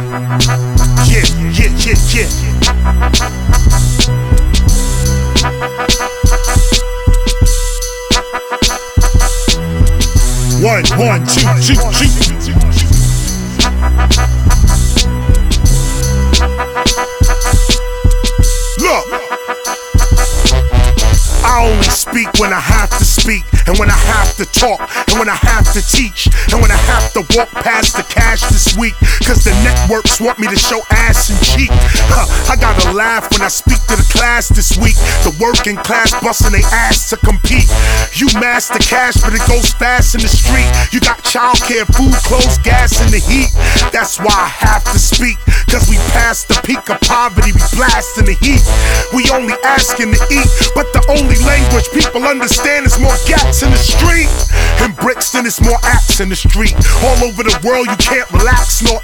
Yeah, yeah, yeah, yeah. One, two. Look, I only speak when I have to speak, and when I have to talk, and when I have to teach, and when I have to walk past the cash this week, cause the networks want me to show ass and cheek. I gotta laugh when I speak to the class this week. The working class busting their ass to compete. You master cash, but it goes fast in the street. You got childcare, food, clothes, gas, and the heat. That's why I have to speak, cause we passed the peak of poverty, we blast in the heat. We only asking to eat, but the only language people understand is more gats in the street. In Brixton, it's more apps in the street. All over the world, you can't relax nor